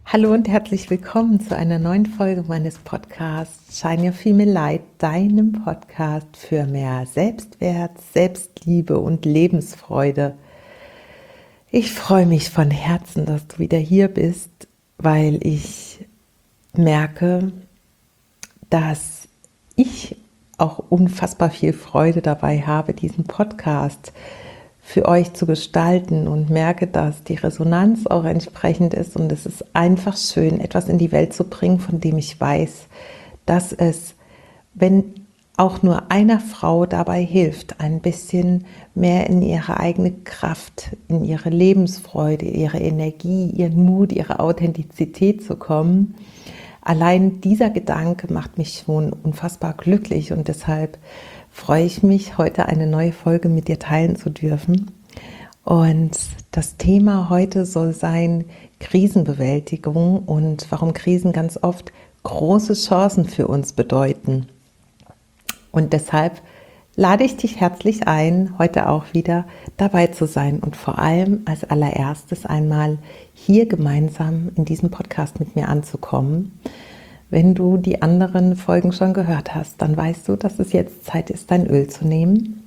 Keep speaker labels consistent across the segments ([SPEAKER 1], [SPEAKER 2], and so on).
[SPEAKER 1] Hallo und herzlich willkommen zu einer neuen Folge meines Podcasts Shine Your Female Light, deinem Podcast für mehr Selbstwert, Selbstliebe und Lebensfreude. Ich freue mich von Herzen, dass du wieder hier bist, weil ich merke, dass ich auch unfassbar viel Freude dabei habe, diesen Podcast für euch zu gestalten und merke, dass die Resonanz auch entsprechend ist und es ist einfach schön, etwas in die Welt zu bringen, von dem ich weiß, dass es, wenn auch nur einer Frau dabei hilft, ein bisschen mehr in ihre eigene Kraft, in ihre Lebensfreude, ihre Energie, ihren Mut, ihre Authentizität zu kommen. Allein dieser Gedanke macht mich schon unfassbar glücklich und deshalb freue ich mich, heute eine neue Folge mit dir teilen zu dürfen. Und das Thema heute soll sein Krisenbewältigung und warum Krisen ganz oft große Chancen für uns bedeuten. Und deshalb lade ich dich herzlich ein, heute auch wieder dabei zu sein und vor allem als allererstes einmal hier gemeinsam in diesem Podcast mit mir anzukommen. Wenn du die anderen Folgen schon gehört hast, dann weißt du, dass es jetzt Zeit ist, dein Öl zu nehmen.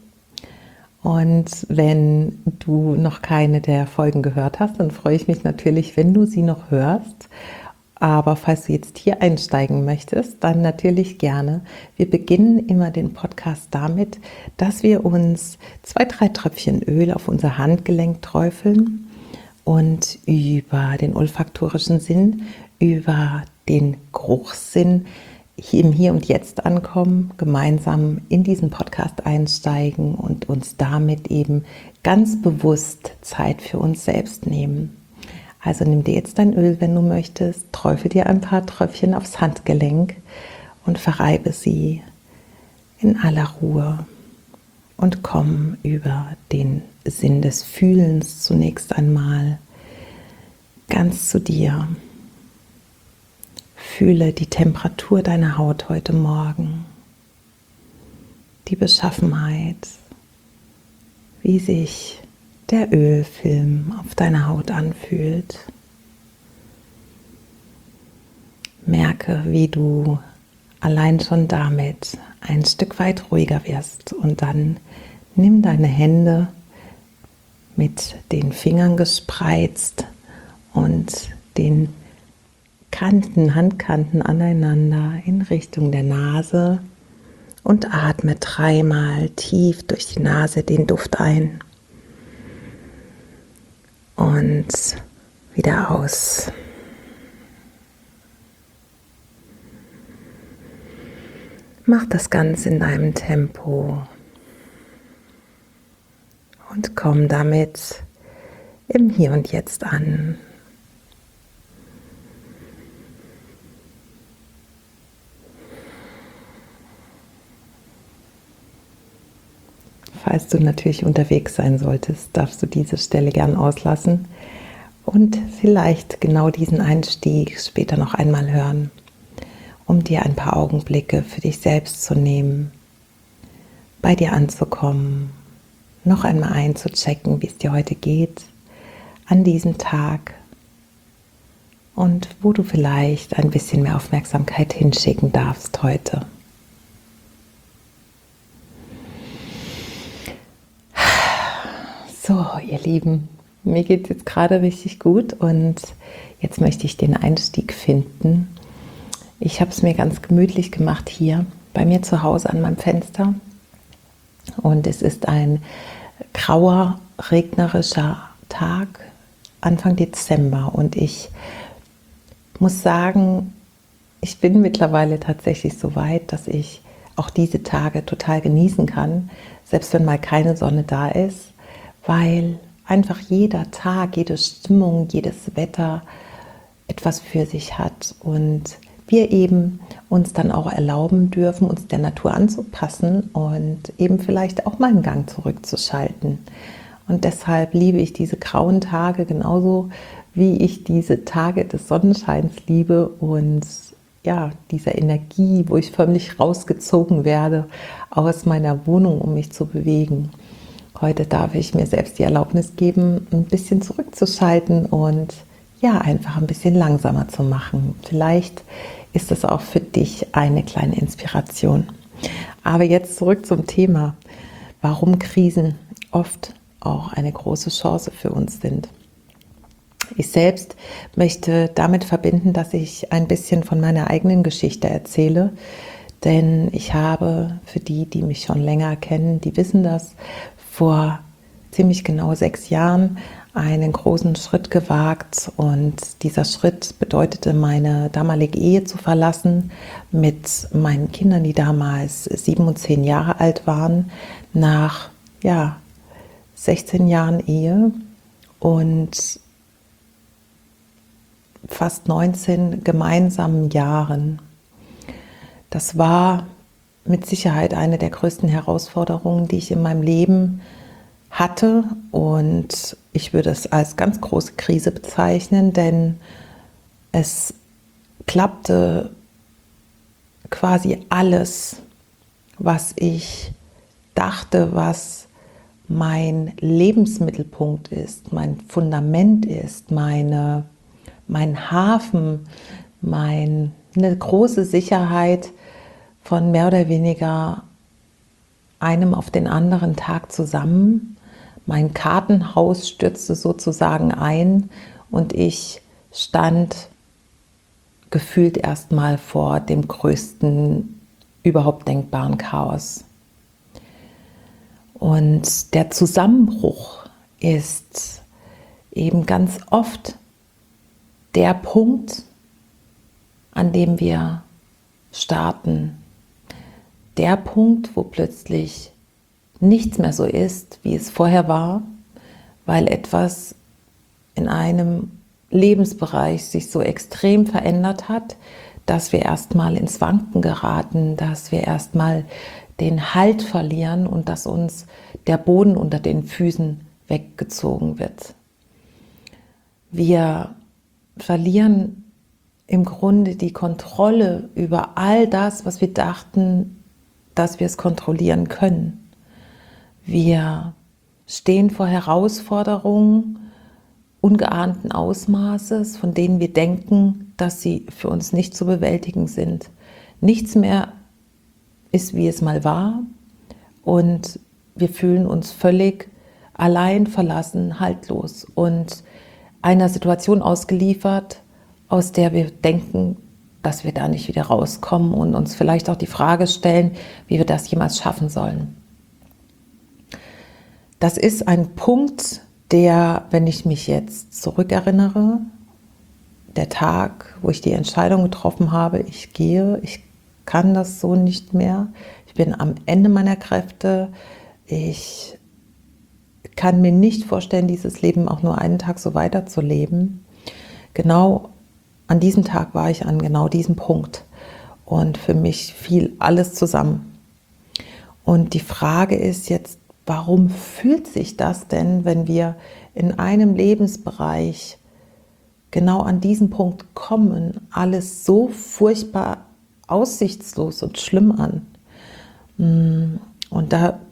[SPEAKER 1] Und wenn du noch keine der Folgen gehört hast, dann freue ich mich natürlich, wenn du sie noch hörst. Aber falls du jetzt hier einsteigen möchtest, dann natürlich gerne. Wir beginnen immer den Podcast damit, dass wir uns 2, 3 Tröpfchen Öl auf unser Handgelenk träufeln und über den olfaktorischen Sinn, über den Geruchssinn im Hier und Jetzt ankommen, gemeinsam in diesen Podcast einsteigen und uns damit eben ganz bewusst Zeit für uns selbst nehmen. Also nimm dir jetzt dein Öl, wenn du möchtest, träufel dir ein paar Tröpfchen aufs Handgelenk und verreibe sie in aller Ruhe und komm über den Sinn des Fühlens zunächst einmal ganz zu dir. Fühle die Temperatur deiner Haut heute Morgen, die Beschaffenheit, wie sich der Ölfilm auf deiner Haut anfühlt. Merke, wie du allein schon damit ein Stück weit ruhiger wirst und dann nimm deine Hände mit den Fingern gespreizt und den Handkanten aneinander in Richtung der Nase und atme 3-mal tief durch die Nase den Duft ein und wieder aus. Mach das Ganze in deinem Tempo und komm damit im Hier und Jetzt an. Falls du natürlich unterwegs sein solltest, darfst du diese Stelle gern auslassen und vielleicht genau diesen Einstieg später noch einmal hören, um dir ein paar Augenblicke für dich selbst zu nehmen, bei dir anzukommen, noch einmal einzuchecken, wie es dir heute geht, an diesem Tag und wo du vielleicht ein bisschen mehr Aufmerksamkeit hinschicken darfst heute. So, ihr Lieben, mir geht es jetzt gerade richtig gut und jetzt möchte ich den Einstieg finden. Ich habe es mir ganz gemütlich gemacht hier bei mir zu Hause an meinem Fenster und es ist ein grauer, regnerischer Tag, Anfang Dezember und ich muss sagen, ich bin mittlerweile tatsächlich so weit, dass ich auch diese Tage total genießen kann, selbst wenn mal keine Sonne da ist. Weil einfach jeder Tag, jede Stimmung, jedes Wetter etwas für sich hat und wir eben uns dann auch erlauben dürfen, uns der Natur anzupassen und eben vielleicht auch mal einen Gang zurückzuschalten. Und deshalb liebe ich diese grauen Tage genauso, wie ich diese Tage des Sonnenscheins liebe und ja, dieser Energie, wo ich förmlich rausgezogen werde aus meiner Wohnung, um mich zu bewegen. Heute darf ich mir selbst die Erlaubnis geben, ein bisschen zurückzuschalten und ja, einfach ein bisschen langsamer zu machen. Vielleicht ist das auch für dich eine kleine Inspiration. Aber jetzt zurück zum Thema, warum Krisen oft auch eine große Chance für uns sind. Ich selbst möchte damit verbinden, dass ich ein bisschen von meiner eigenen Geschichte erzähle, denn ich habe, für die, die mich schon länger kennen, die wissen das, vor ziemlich genau 6 Jahren einen großen Schritt gewagt, und dieser Schritt bedeutete, meine damalige Ehe zu verlassen mit meinen Kindern, die damals 7 und 10 Jahre alt waren, nach 16 Jahren Ehe und fast 19 gemeinsamen Jahren. Das war mit Sicherheit eine der größten Herausforderungen, die ich in meinem Leben hatte, und ich würde es als ganz große Krise bezeichnen, denn es klappte quasi alles, was ich dachte, was mein Lebensmittelpunkt ist, mein Fundament ist, mein Hafen, eine große Sicherheit von mehr oder weniger einem auf den anderen Tag zusammen. Mein Kartenhaus stürzte sozusagen ein und ich stand gefühlt erstmal vor dem größten überhaupt denkbaren Chaos. Und der Zusammenbruch ist eben ganz oft der Punkt, an dem wir starten. Der Punkt, wo plötzlich nichts mehr so ist, wie es vorher war, weil etwas in einem Lebensbereich sich so extrem verändert hat, dass wir erstmal ins Wanken geraten, dass wir erstmal den Halt verlieren und dass uns der Boden unter den Füßen weggezogen wird. Wir verlieren im Grunde die Kontrolle über all das, was wir dachten, dass wir es kontrollieren können. Wir stehen vor Herausforderungen ungeahnten Ausmaßes, von denen wir denken, dass sie für uns nicht zu bewältigen sind. Nichts mehr ist, wie es mal war, und wir fühlen uns völlig allein, verlassen, haltlos und einer Situation ausgeliefert, aus der wir denken, dass wir da nicht wieder rauskommen, und uns vielleicht auch die Frage stellen, wie wir das jemals schaffen sollen. Das ist ein Punkt, der, wenn ich mich jetzt zurückerinnere, der Tag, wo ich die Entscheidung getroffen habe, ich gehe, ich kann das so nicht mehr, ich bin am Ende meiner Kräfte, ich kann mir nicht vorstellen, dieses Leben auch nur einen Tag so weiterzuleben. Genau an diesem Tag war ich an genau diesem Punkt, und für mich fiel alles zusammen. Und die Frage ist jetzt, warum fühlt sich das denn, wenn wir in einem Lebensbereich genau an diesen Punkt kommen, alles so furchtbar aussichtslos und schlimm an? Und da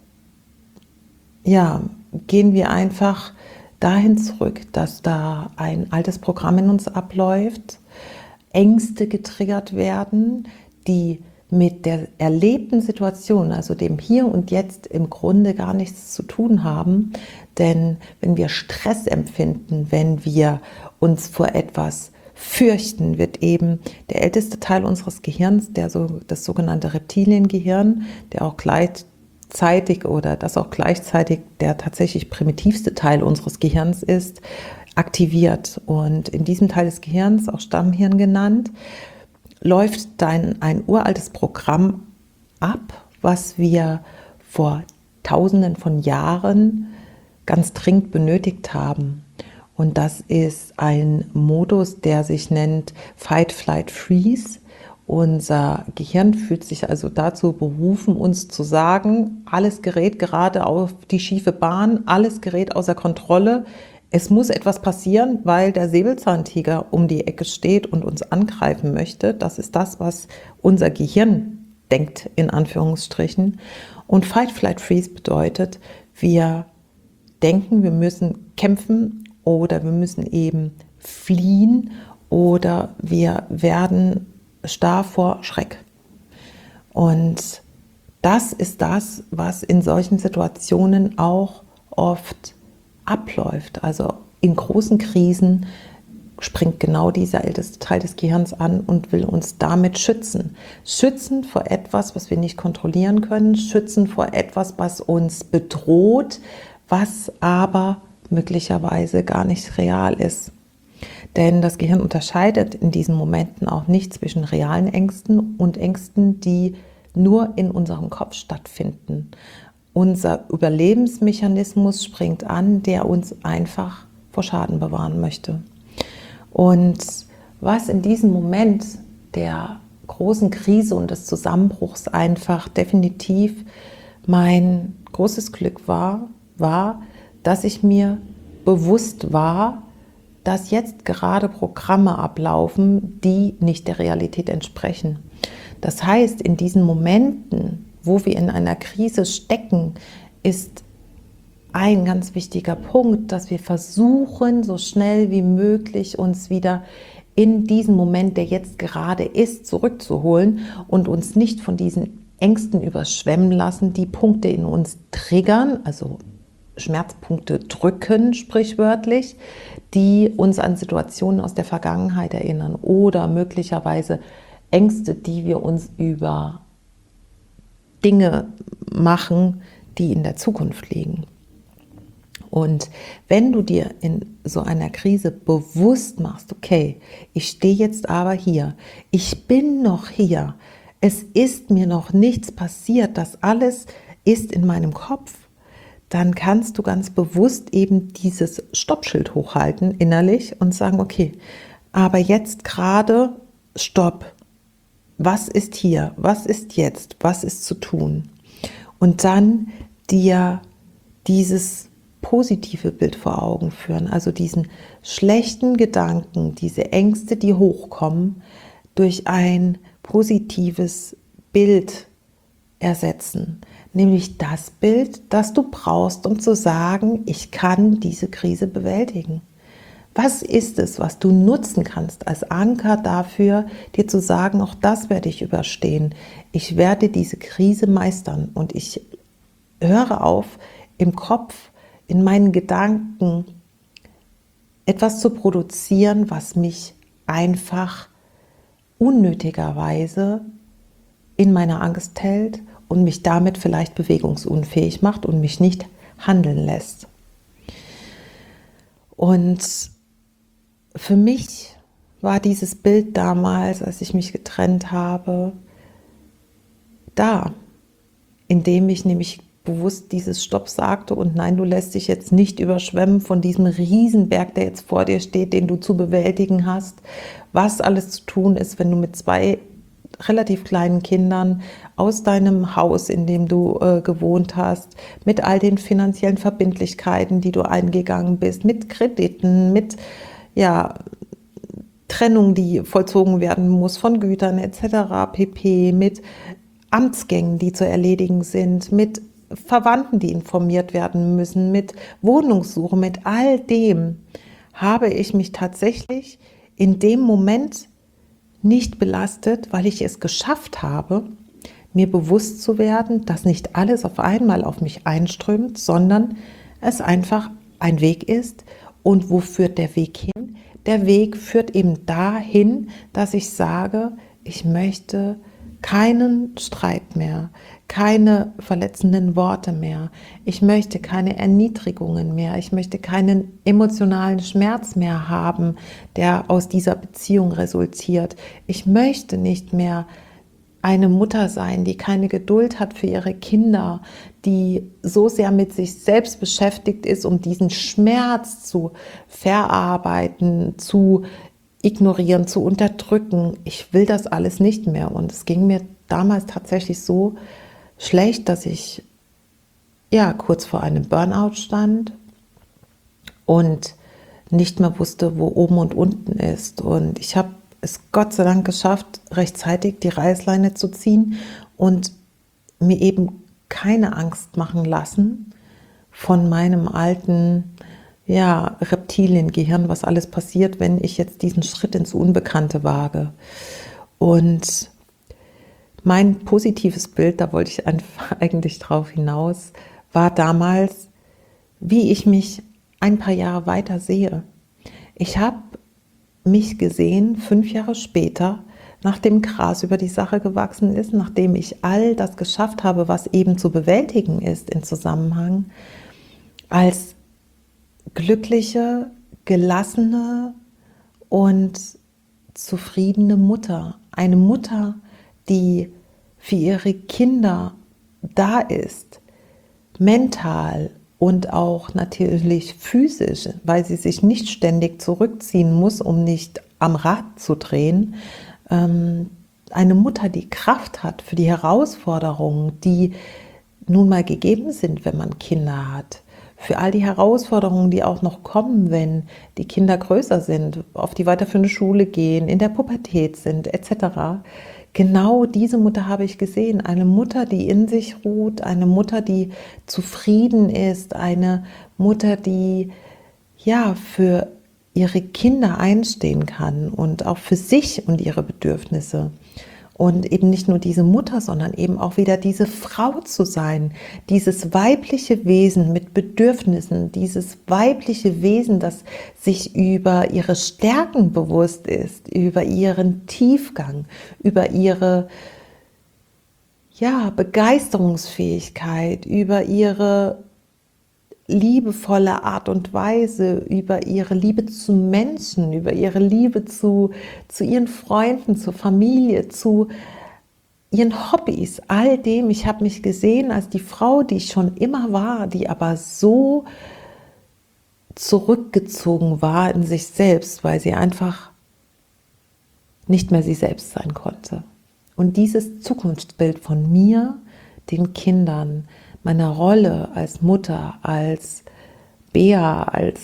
[SPEAKER 1] gehen wir einfach dahin zurück, dass da ein altes Programm in uns abläuft, Ängste getriggert werden, die mit der erlebten Situation, also dem Hier und Jetzt, im Grunde gar nichts zu tun haben. Denn wenn wir Stress empfinden, wenn wir uns vor etwas fürchten, wird eben der älteste Teil unseres Gehirns, das sogenannte Reptiliengehirn, das auch gleichzeitig der tatsächlich primitivste Teil unseres Gehirns ist, aktiviert. Und in diesem Teil des Gehirns, auch Stammhirn genannt, läuft dann ein uraltes Programm ab, was wir vor Tausenden von Jahren ganz dringend benötigt haben. Und das ist ein Modus, der sich nennt Fight, Flight, Freeze. Unser Gehirn fühlt sich also dazu berufen, uns zu sagen, alles gerät gerade auf die schiefe Bahn, alles gerät außer Kontrolle. Es muss etwas passieren, weil der Säbelzahntiger um die Ecke steht und uns angreifen möchte. Das ist das, was unser Gehirn denkt, in Anführungsstrichen. Und Fight, Flight, Freeze bedeutet, wir denken, wir müssen kämpfen oder wir müssen eben fliehen oder wir werden starr vor Schreck. Und das ist das, was in solchen Situationen auch oft abläuft. Also in großen Krisen springt genau dieser älteste Teil des Gehirns an und will uns damit schützen. Schützen vor etwas, was wir nicht kontrollieren können, schützen vor etwas, was uns bedroht, was aber möglicherweise gar nicht real ist. Denn das Gehirn unterscheidet in diesen Momenten auch nicht zwischen realen Ängsten und Ängsten, die nur in unserem Kopf stattfinden. Unser Überlebensmechanismus springt an, der uns einfach vor Schaden bewahren möchte. Und was in diesem Moment der großen Krise und des Zusammenbruchs einfach definitiv mein großes Glück war, dass ich mir bewusst war, dass jetzt gerade Programme ablaufen, die nicht der Realität entsprechen. Das heißt, in diesen Momenten, wo wir in einer Krise stecken, ist ein ganz wichtiger Punkt, dass wir versuchen, so schnell wie möglich uns wieder in diesen Moment, der jetzt gerade ist, zurückzuholen und uns nicht von diesen Ängsten überschwemmen lassen, die Punkte in uns triggern, also Schmerzpunkte drücken, sprichwörtlich, die uns an Situationen aus der Vergangenheit erinnern oder möglicherweise Ängste, die wir uns über Dinge machen, die in der Zukunft liegen. Und wenn du dir in so einer Krise bewusst machst, okay, ich stehe jetzt aber hier, ich bin noch hier, es ist mir noch nichts passiert, das alles ist in meinem Kopf, dann kannst du ganz bewusst eben dieses Stoppschild hochhalten innerlich und sagen, okay, aber jetzt gerade Stopp. Was ist hier? Was ist jetzt? Was ist zu tun? Und dann dir dieses positive Bild vor Augen führen, also diesen schlechten Gedanken, diese Ängste, die hochkommen, durch ein positives Bild ersetzen. Nämlich das Bild, das du brauchst, um zu sagen, ich kann diese Krise bewältigen. Was ist es, was du nutzen kannst als Anker dafür, dir zu sagen, auch das werde ich überstehen. Ich werde diese Krise meistern und ich höre auf, im Kopf, in meinen Gedanken etwas zu produzieren, was mich einfach unnötigerweise in meiner Angst hält und mich damit vielleicht bewegungsunfähig macht und mich nicht handeln lässt. Und für mich war dieses Bild damals, als ich mich getrennt habe, da, indem ich nämlich bewusst dieses Stopp sagte und nein, du lässt dich jetzt nicht überschwemmen von diesem Riesenberg, der jetzt vor dir steht, den du zu bewältigen hast, was alles zu tun ist, wenn du mit 2 relativ kleinen Kindern aus deinem Haus, in dem du gewohnt hast, mit all den finanziellen Verbindlichkeiten, die du eingegangen bist, mit Krediten, mit Trennung, die vollzogen werden muss von Gütern etc. pp, mit Amtsgängen, die zu erledigen sind, mit Verwandten, die informiert werden müssen, mit Wohnungssuche, mit all dem habe ich mich tatsächlich in dem Moment nicht belastet, weil ich es geschafft habe, mir bewusst zu werden, dass nicht alles auf einmal auf mich einströmt, sondern es einfach ein Weg ist. Und wo führt der Weg hin? Der Weg führt eben dahin, dass ich sage, ich möchte keinen Streit mehr, keine verletzenden Worte mehr, ich möchte keine Erniedrigungen mehr, ich möchte keinen emotionalen Schmerz mehr haben, der aus dieser Beziehung resultiert. Ich möchte nicht mehr eine Mutter sein, die keine Geduld hat für ihre Kinder, die so sehr mit sich selbst beschäftigt ist, um diesen Schmerz zu verarbeiten, zu ignorieren, zu unterdrücken. Ich will das alles nicht mehr. Und es ging mir damals tatsächlich so schlecht, dass ich kurz vor einem Burnout stand und nicht mehr wusste, wo oben und unten ist. Und ich habe es Gott sei Dank geschafft, rechtzeitig die Reißleine zu ziehen und mir eben keine Angst machen lassen von meinem alten Reptiliengehirn, was alles passiert, wenn ich jetzt diesen Schritt ins Unbekannte wage. Und mein positives Bild, da wollte ich eigentlich drauf hinaus, war damals, wie ich mich ein paar Jahre weiter sehe. Ich habe mich gesehen 5 Jahre später, nachdem Gras über die Sache gewachsen ist, nachdem ich all das geschafft habe, was eben zu bewältigen ist im Zusammenhang, als glückliche, gelassene und zufriedene Mutter. Eine Mutter, die für ihre Kinder da ist, mental und auch natürlich physisch, weil sie sich nicht ständig zurückziehen muss, um nicht am Rad zu drehen. Eine Mutter, die Kraft hat für die Herausforderungen, die nun mal gegeben sind, wenn man Kinder hat. Für all die Herausforderungen, die auch noch kommen, wenn die Kinder größer sind, auf die weiterführende Schule gehen, in der Pubertät sind, etc. Genau diese Mutter habe ich gesehen. Eine Mutter, die in sich ruht, eine Mutter, die zufrieden ist, eine Mutter, die für ihre Kinder einstehen kann und auch für sich und ihre Bedürfnisse. Und eben nicht nur diese Mutter, sondern eben auch wieder diese Frau zu sein, dieses weibliche Wesen mit Bedürfnissen, dieses weibliche Wesen, das sich über ihre Stärken bewusst ist, über ihren Tiefgang, über ihre Begeisterungsfähigkeit, über ihre liebevolle Art und Weise, über ihre Liebe zu Menschen, über ihre Liebe zu ihren Freunden, zur Familie, zu ihren Hobbys, all dem. Ich habe mich gesehen als die Frau, die ich schon immer war, die aber so zurückgezogen war in sich selbst, weil sie einfach nicht mehr sie selbst sein konnte. Und dieses Zukunftsbild von mir, den Kindern, meiner Rolle als Mutter, als Bea, als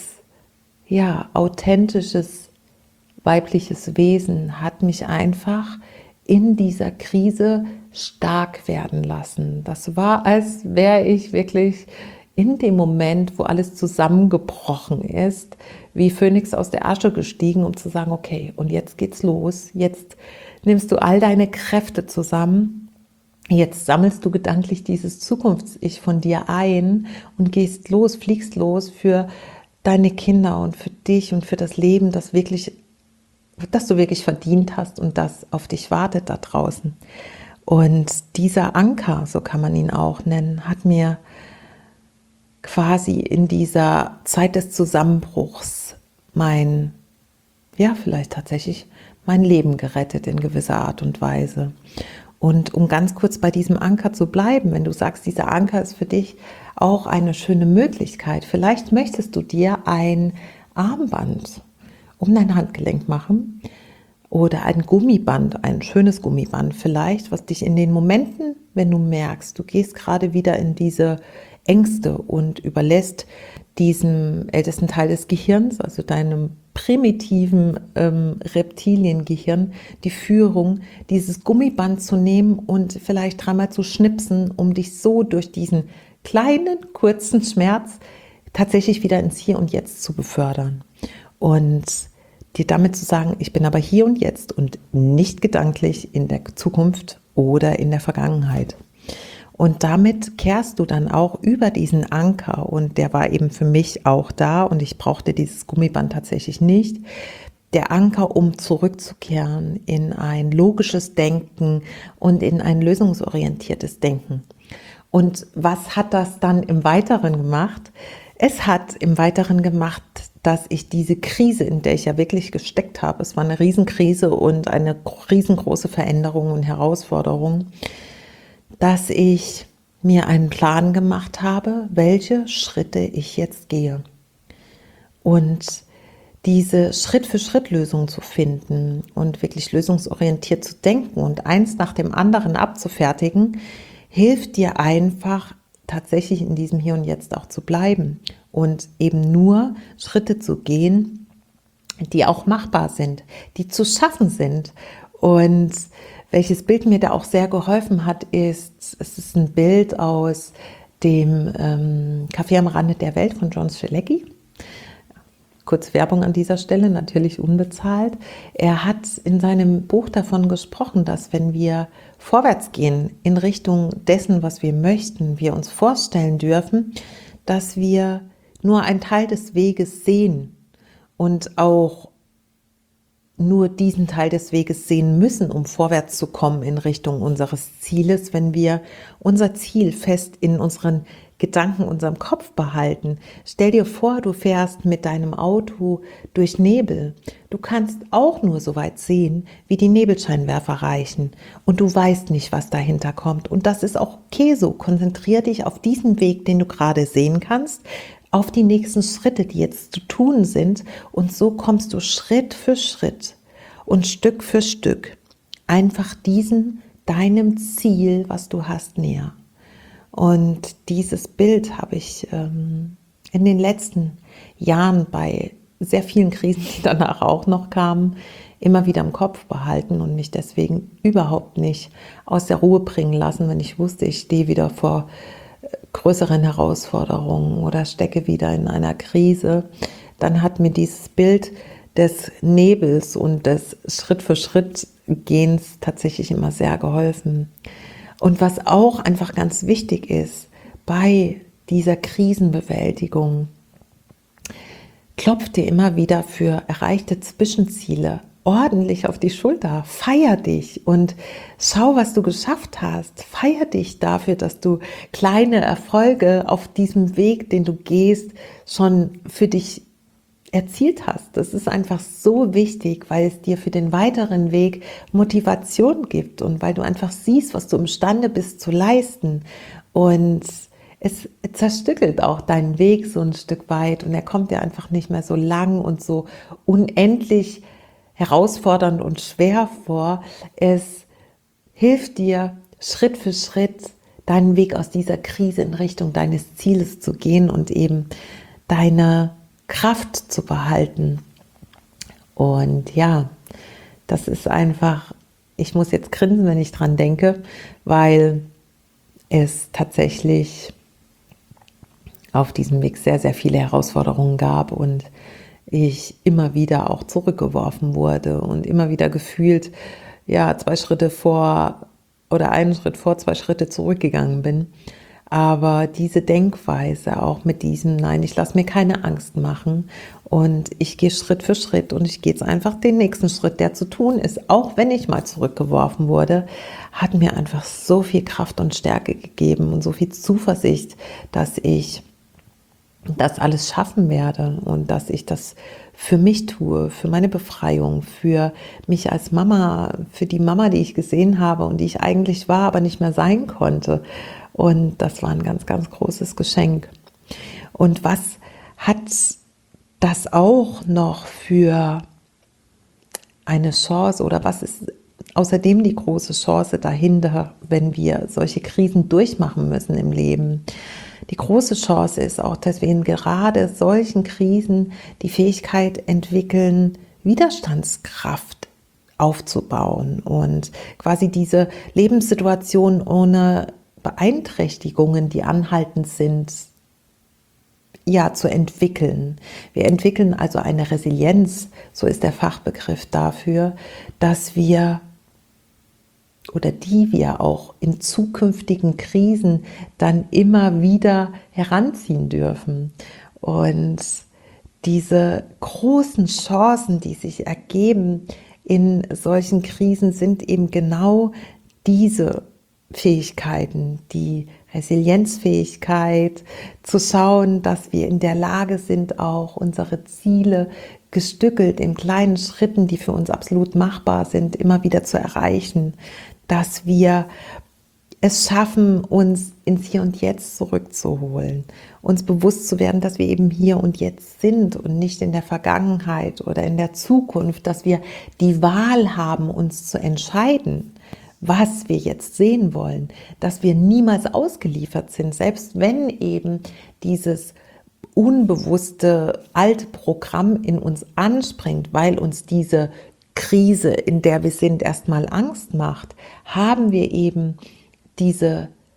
[SPEAKER 1] authentisches weibliches Wesen hat mich einfach in dieser Krise stark werden lassen. Das war, als wäre ich wirklich in dem Moment, wo alles zusammengebrochen ist, wie Phönix aus der Asche gestiegen, um zu sagen, okay, und jetzt geht's los. Jetzt nimmst du all deine Kräfte zusammen. Jetzt sammelst du gedanklich dieses Zukunfts-Ich von dir ein und gehst los, fliegst los für deine Kinder und für dich und für das Leben, das du wirklich verdient hast und das auf dich wartet da draußen. Und dieser Anker, so kann man ihn auch nennen, hat mir quasi in dieser Zeit des Zusammenbruchs vielleicht tatsächlich mein Leben gerettet in gewisser Art und Weise. Und um ganz kurz bei diesem Anker zu bleiben, wenn du sagst, dieser Anker ist für dich auch eine schöne Möglichkeit, vielleicht möchtest du dir ein Armband um dein Handgelenk machen oder ein Gummiband, ein schönes Gummiband vielleicht, was dich in den Momenten, wenn du merkst, du gehst gerade wieder in diese Ängste und überlässt diesem ältesten Teil des Gehirns, also deinem primitiven Reptiliengehirn, die Führung, dieses Gummiband zu nehmen und vielleicht 3-mal zu schnipsen, um dich so durch diesen kleinen, kurzen Schmerz tatsächlich wieder ins Hier und Jetzt zu befördern. Und dir damit zu sagen, ich bin aber hier und jetzt und nicht gedanklich in der Zukunft oder in der Vergangenheit. Und damit kehrst du dann auch über diesen Anker, und der war eben für mich auch da und ich brauchte dieses Gummiband tatsächlich nicht, der Anker, um zurückzukehren in ein logisches Denken und in ein lösungsorientiertes Denken. Und was hat das dann im Weiteren gemacht? Es hat im Weiteren gemacht, dass ich diese Krise, in der ich ja wirklich gesteckt habe, es war eine Riesenkrise und eine riesengroße Veränderung und Herausforderung, dass ich mir einen Plan gemacht habe, welche Schritte ich jetzt gehe. Und diese Schritt-für-Schritt-Lösung zu finden und wirklich lösungsorientiert zu denken und eins nach dem anderen abzufertigen, hilft dir einfach tatsächlich in diesem Hier und Jetzt auch zu bleiben und eben nur Schritte zu gehen, die auch machbar sind, die zu schaffen sind. Und welches Bild mir da auch sehr geholfen hat, es ist ein Bild aus dem Café am Rande der Welt von John Strelecki. Kurz Werbung an dieser Stelle, natürlich unbezahlt. Er hat in seinem Buch davon gesprochen, dass wenn wir vorwärts gehen in Richtung dessen, was wir möchten, wir uns vorstellen dürfen, dass wir nur einen Teil des Weges sehen und auch nur diesen Teil des Weges sehen müssen, um vorwärts zu kommen in Richtung unseres Zieles, wenn wir unser Ziel fest in unseren Gedanken, unserem Kopf behalten. Stell dir vor, du fährst mit deinem Auto durch Nebel. Du kannst auch nur so weit sehen, wie die Nebelscheinwerfer reichen. Und du weißt nicht, was dahinter kommt. Und das ist auch okay so. Konzentrier dich auf diesen Weg, den du gerade sehen kannst, auf die nächsten Schritte, die jetzt zu tun sind. Und so kommst du Schritt für Schritt und Stück für Stück einfach deinem Ziel, was du hast, näher. Und dieses Bild habe ich in den letzten Jahren bei sehr vielen Krisen, die danach auch noch kamen, immer wieder im Kopf behalten und mich deswegen überhaupt nicht aus der Ruhe bringen lassen, wenn ich wusste, ich stehe wieder vor größeren Herausforderungen oder stecke wieder in einer Krise. Dann hat mir dieses Bild des Nebels und des Schritt-für-Schritt-Gehens tatsächlich immer sehr geholfen. Und was auch einfach ganz wichtig ist bei dieser Krisenbewältigung, klopf dir immer wieder für erreichte Zwischenziele ordentlich auf die Schulter, feier dich und schau, was du geschafft hast. Feier dich dafür, dass du kleine Erfolge auf diesem Weg, den du gehst, schon für dich erzielt hast. Das ist einfach so wichtig, weil es dir für den weiteren Weg Motivation gibt und weil du einfach siehst, was du imstande bist zu leisten. Und es zerstückelt auch deinen Weg so ein Stück weit und er kommt dir einfach nicht mehr so lang und so unendlich herausfordernd und schwer vor. Es hilft dir, Schritt für Schritt deinen Weg aus dieser Krise in Richtung deines Zieles zu gehen und eben deine Kraft zu behalten. Und ja, das ist einfach, ich muss jetzt grinsen, wenn ich dran denke, weil es tatsächlich auf diesem Weg sehr, sehr viele Herausforderungen gab und ich immer wieder auch zurückgeworfen wurde und immer wieder gefühlt, ja, 2 Schritte vor oder einen Schritt vor, 2 Schritte zurückgegangen bin. Aber diese Denkweise auch mit diesem, nein, ich lasse mir keine Angst machen und ich gehe Schritt für Schritt und ich gehe jetzt einfach den nächsten Schritt, der zu tun ist, auch wenn ich mal zurückgeworfen wurde, hat mir einfach so viel Kraft und Stärke gegeben und so viel Zuversicht, dass ich das alles schaffen werde und dass ich das für mich tue, für meine Befreiung, für mich als Mama, für die Mama, die ich gesehen habe und die ich eigentlich war, aber nicht mehr sein konnte. Und das war ein ganz, ganz großes Geschenk. Und was hat das auch noch für eine Chance oder was ist außerdem die große Chance dahinter, wenn wir solche Krisen durchmachen müssen im Leben? Die große Chance ist auch, dass wir in gerade solchen Krisen die Fähigkeit entwickeln, Widerstandskraft aufzubauen und quasi diese Lebenssituation ohne Beeinträchtigungen, die anhaltend sind, ja, zu entwickeln. Wir entwickeln also eine Resilienz, so ist der Fachbegriff dafür, dass wir oder die wir auch in zukünftigen Krisen dann immer wieder heranziehen dürfen. Und diese großen Chancen, die sich ergeben in solchen Krisen, sind eben genau diese Fähigkeiten, die Resilienzfähigkeit, zu schauen, dass wir in der Lage sind, auch unsere Ziele gestückelt in kleinen Schritten, die für uns absolut machbar sind, immer wieder zu erreichen, dass wir es schaffen, uns ins Hier und Jetzt zurückzuholen, uns bewusst zu werden, dass wir eben hier und jetzt sind und nicht in der Vergangenheit oder in der Zukunft, dass wir die Wahl haben, uns zu entscheiden, was wir jetzt sehen wollen, dass wir niemals ausgeliefert sind, selbst wenn eben dieses unbewusste alte Programm in uns anspringt, weil uns diese Krise, in der wir sind, erstmal Angst macht, haben wir eben diese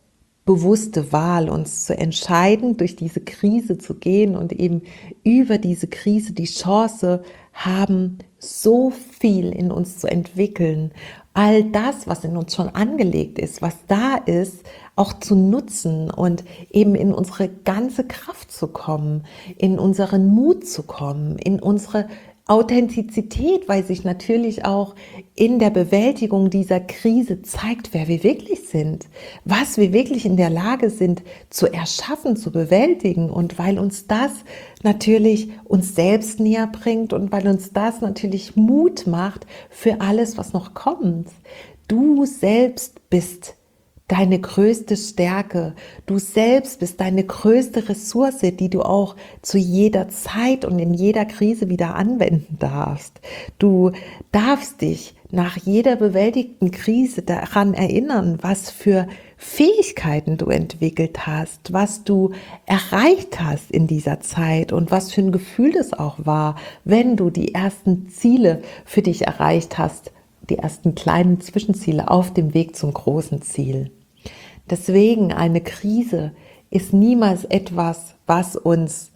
[SPEAKER 1] bewusste Wahl, uns zu entscheiden, durch diese Krise zu gehen und eben über diese Krise die Chance haben, so viel in uns zu entwickeln, all das, was in uns schon angelegt ist, was da ist, auch zu nutzen und eben in unsere ganze Kraft zu kommen, in unseren Mut zu kommen, in unsere Authentizität, weil sich natürlich auch in der Bewältigung dieser Krise zeigt, wer wir wirklich sind, was wir wirklich in der Lage sind zu erschaffen, zu bewältigen, und weil uns das natürlich uns selbst näher bringt und weil uns das natürlich Mut macht für alles, was noch kommt. Du selbst bist deine größte Stärke. Du selbst bist deine größte Ressource, die du auch zu jeder Zeit und in jeder Krise wieder anwenden darfst. Du darfst dich nach jeder bewältigten Krise daran erinnern, was für Fähigkeiten du entwickelt hast, was du erreicht hast in dieser Zeit und was für ein Gefühl es auch war, wenn du die ersten Ziele für dich erreicht hast, die ersten kleinen Zwischenziele auf dem Weg zum großen Ziel. Deswegen, eine Krise ist niemals etwas, was uns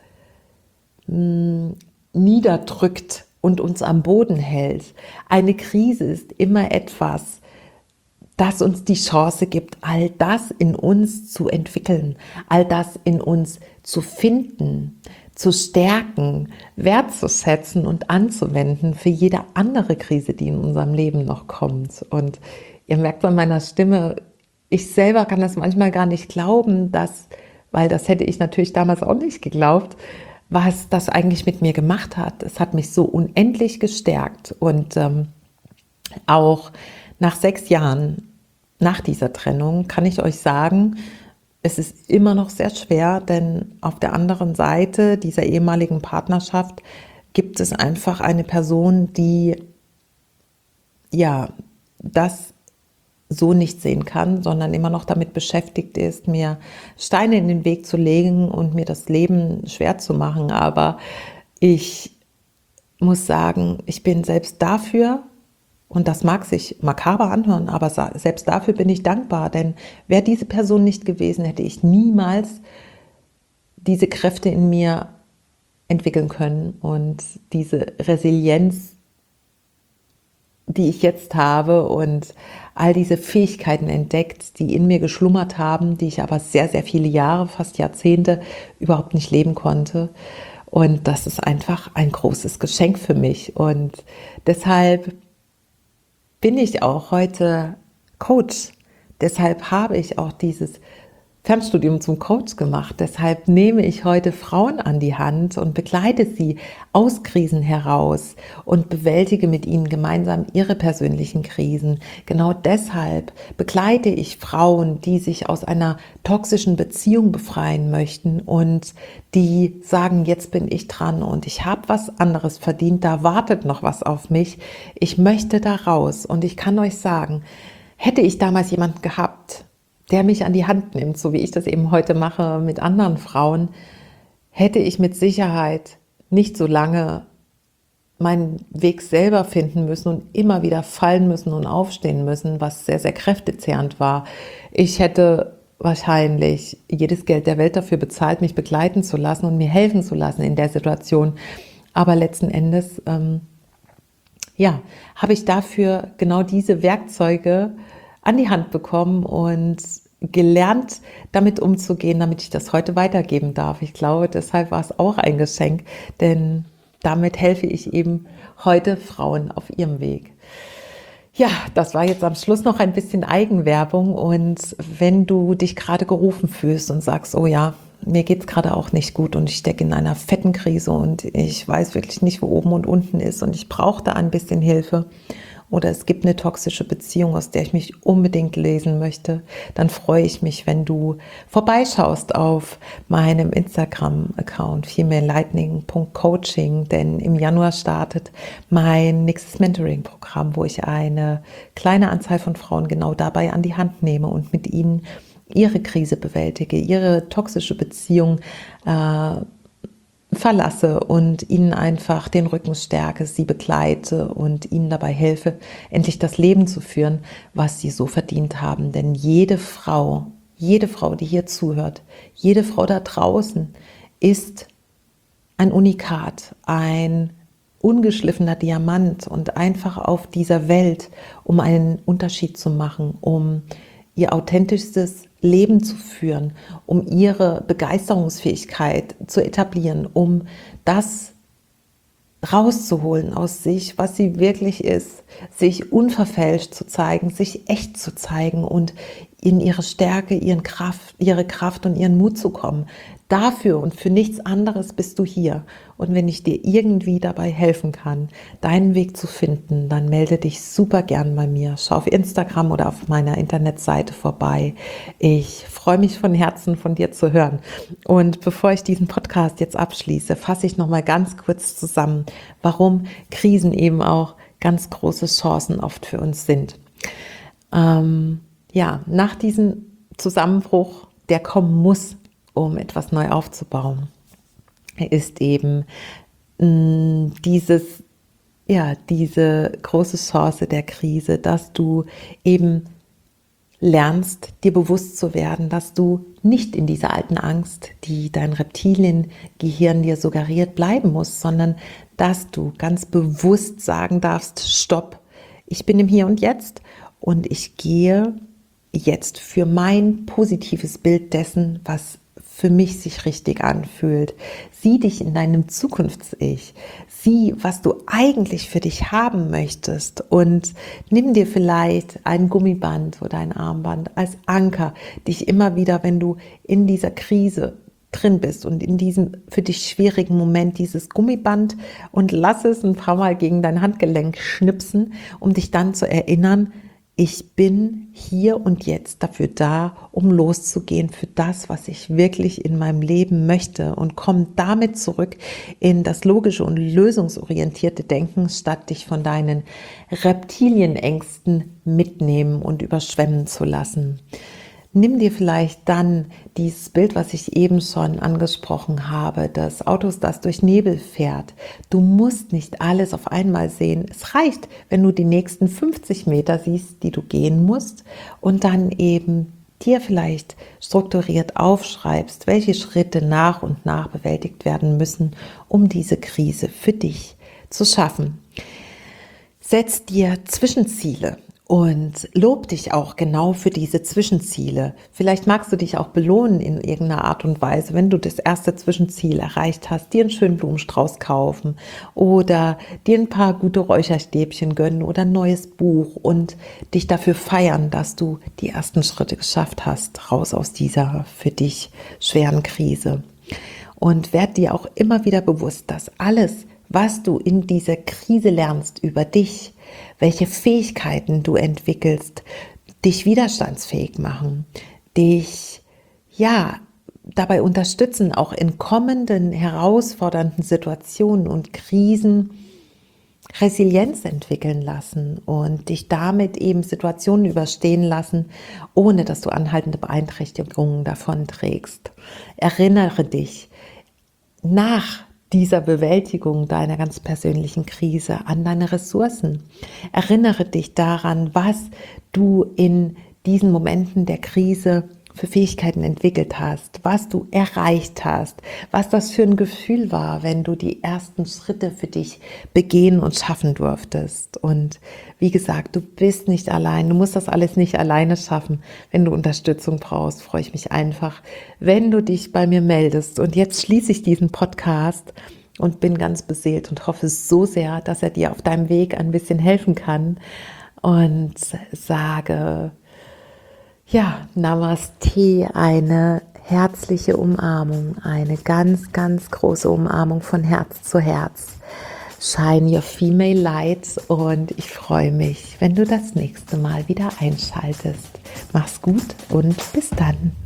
[SPEAKER 1] niederdrückt und uns am Boden hält. Eine Krise ist immer etwas, das uns die Chance gibt, all das in uns zu entwickeln, all das in uns zu finden, zu stärken, wertzuschätzen und anzuwenden für jede andere Krise, die in unserem Leben noch kommt. Und ihr merkt an meiner Stimme, ich selber kann das manchmal gar nicht glauben, weil das hätte ich natürlich damals auch nicht geglaubt, was das eigentlich mit mir gemacht hat. Es hat mich so unendlich gestärkt. Und auch nach 6 Jahren nach dieser Trennung kann ich euch sagen, es ist immer noch sehr schwer, denn auf der anderen Seite dieser ehemaligen Partnerschaft gibt es einfach eine Person, die das so nicht sehen kann, sondern immer noch damit beschäftigt ist, mir Steine in den Weg zu legen und mir das Leben schwer zu machen. Aber ich muss sagen, ich bin selbst dafür, und das mag sich makaber anhören, aber selbst dafür bin ich dankbar, denn wäre diese Person nicht gewesen, hätte ich niemals diese Kräfte in mir entwickeln können und diese Resilienz, die ich jetzt habe, und all diese Fähigkeiten entdeckt, die in mir geschlummert haben, die ich aber sehr, sehr viele Jahre, fast Jahrzehnte überhaupt nicht leben konnte. Und das ist einfach ein großes Geschenk für mich. Und deshalb bin ich auch heute Coach. Deshalb habe ich auch dieses Fernstudium zum Coach gemacht. Deshalb nehme ich heute Frauen an die Hand und begleite sie aus Krisen heraus und bewältige mit ihnen gemeinsam ihre persönlichen Krisen. Genau deshalb begleite ich Frauen, die sich aus einer toxischen Beziehung befreien möchten und die sagen, jetzt bin ich dran und ich habe was anderes verdient, da wartet noch was auf mich. Ich möchte da raus, und ich kann euch sagen, hätte ich damals jemanden gehabt, der mich an die Hand nimmt, so wie ich das eben heute mache mit anderen Frauen, hätte ich mit Sicherheit nicht so lange meinen Weg selber finden müssen und immer wieder fallen müssen und aufstehen müssen, was sehr, sehr kräftezehrend war. Ich hätte wahrscheinlich jedes Geld der Welt dafür bezahlt, mich begleiten zu lassen und mir helfen zu lassen in der Situation. Aber letzten Endes, habe ich dafür genau diese Werkzeuge an die Hand bekommen und gelernt, damit umzugehen, damit ich das heute weitergeben darf. Ich glaube, deshalb war es auch ein Geschenk, denn damit helfe ich eben heute Frauen auf ihrem Weg. Ja, das war jetzt am Schluss noch ein bisschen Eigenwerbung, und wenn du dich gerade gerufen fühlst und sagst, oh ja, mir geht's gerade auch nicht gut und ich stecke in einer fetten Krise und ich weiß wirklich nicht, wo oben und unten ist und ich brauche da ein bisschen Hilfe, oder es gibt eine toxische Beziehung, aus der ich mich unbedingt lösen möchte, dann freue ich mich, wenn du vorbeischaust auf meinem Instagram-Account femalelightning.coaching, denn im Januar startet mein nächstes Mentoring-Programm, wo ich eine kleine Anzahl von Frauen genau dabei an die Hand nehme und mit ihnen ihre Krise bewältige, ihre toxische Beziehung verlasse und ihnen einfach den Rücken stärke, sie begleite und ihnen dabei helfe, endlich das Leben zu führen, was sie so verdient haben. Denn jede Frau jede Frau, die hier zuhört, jede Frau da draußen ist ein Unikat, ein ungeschliffener Diamant und einfach auf dieser Welt, um einen Unterschied zu machen, um ihr authentischstes Leben zu führen, um ihre Begeisterungsfähigkeit zu etablieren, um das rauszuholen aus sich, was sie wirklich ist, sich unverfälscht zu zeigen, sich echt zu zeigen und in ihre Stärke, ihre Kraft und ihren Mut zu kommen. Dafür und für nichts anderes bist du hier. Und wenn ich dir irgendwie dabei helfen kann, deinen Weg zu finden, dann melde dich super gern bei mir. Schau auf Instagram oder auf meiner Internetseite vorbei. Ich freue mich von Herzen, von dir zu hören. Und bevor ich diesen Podcast jetzt abschließe, fasse ich noch mal ganz kurz zusammen, warum Krisen eben auch ganz große Chancen oft für uns sind. Nach diesem Zusammenbruch, der kommen muss, um etwas neu aufzubauen, ist eben diese große Chance der Krise, dass du eben lernst, dir bewusst zu werden, dass du nicht in dieser alten Angst, die dein Reptiliengehirn dir suggeriert, bleiben musst, sondern dass du ganz bewusst sagen darfst, stopp, ich bin im Hier und Jetzt und ich gehe jetzt für mein positives Bild dessen, was für mich sich richtig anfühlt. Sieh dich in deinem Zukunfts-Ich. Sieh, was du eigentlich für dich haben möchtest und nimm dir vielleicht ein Gummiband oder ein Armband als Anker, dich immer wieder, wenn du in dieser Krise drin bist und in diesem für dich schwierigen Moment dieses Gummiband und lass es ein paar Mal gegen dein Handgelenk schnipsen, um dich dann zu erinnern, ich bin hier und jetzt dafür da, um loszugehen für das, was ich wirklich in meinem Leben möchte und komme damit zurück in das logische und lösungsorientierte Denken, statt dich von deinen Reptilienängsten mitnehmen und überschwemmen zu lassen. Nimm dir vielleicht dann dieses Bild, was ich eben schon angesprochen habe, des Autos, das durch Nebel fährt. Du musst nicht alles auf einmal sehen. Es reicht, wenn du die nächsten 50 Meter siehst, die du gehen musst und dann eben dir vielleicht strukturiert aufschreibst, welche Schritte nach und nach bewältigt werden müssen, um diese Krise für dich zu schaffen. Setz dir Zwischenziele. Und lob dich auch genau für diese Zwischenziele. Vielleicht magst du dich auch belohnen in irgendeiner Art und Weise, wenn du das erste Zwischenziel erreicht hast, dir einen schönen Blumenstrauß kaufen oder dir ein paar gute Räucherstäbchen gönnen oder ein neues Buch und dich dafür feiern, dass du die ersten Schritte geschafft hast, raus aus dieser für dich schweren Krise. Und werd dir auch immer wieder bewusst, dass alles, was du in dieser Krise lernst über dich, welche Fähigkeiten du entwickelst, dich widerstandsfähig machen, dich dabei unterstützen, auch in kommenden herausfordernden Situationen und Krisen Resilienz entwickeln lassen und dich damit eben Situationen überstehen lassen, ohne dass du anhaltende Beeinträchtigungen davon trägst. Erinnere dich nach dieser Bewältigung deiner ganz persönlichen Krise an deine Ressourcen. Erinnere dich daran, was du in diesen Momenten der Krise für Fähigkeiten entwickelt hast, was du erreicht hast, was das für ein Gefühl war, wenn du die ersten Schritte für dich begehen und schaffen durftest. Und wie gesagt, du bist nicht allein, du musst das alles nicht alleine schaffen. Wenn du Unterstützung brauchst, freue ich mich einfach, wenn du dich bei mir meldest. Und jetzt schließe ich diesen Podcast und bin ganz beseelt und hoffe so sehr, dass er dir auf deinem Weg ein bisschen helfen kann und sage, Namaste, eine herzliche Umarmung, eine ganz, ganz große Umarmung von Herz zu Herz. Shine your female light und ich freue mich, wenn du das nächste Mal wieder einschaltest. Mach's gut und bis dann.